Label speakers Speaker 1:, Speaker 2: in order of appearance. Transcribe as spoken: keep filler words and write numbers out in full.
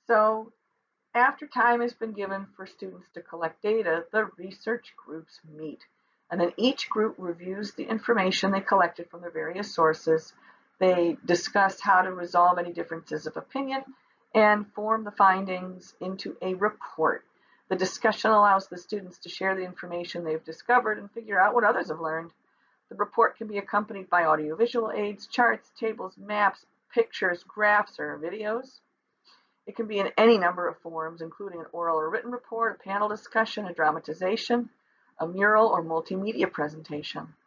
Speaker 1: So after time has been given for students to collect data, the research groups meet. And then each group reviews the information they collected from their various sources. They discuss how to resolve any differences of opinion and form the findings into a report. The discussion allows the students to share the information they've discovered and figure out what others have learned. The report can be accompanied by audiovisual aids, charts, tables, maps, pictures, graphs, or videos. It can be in any number of forms, including an oral or written report, a panel discussion, a dramatization, a mural, or multimedia presentation.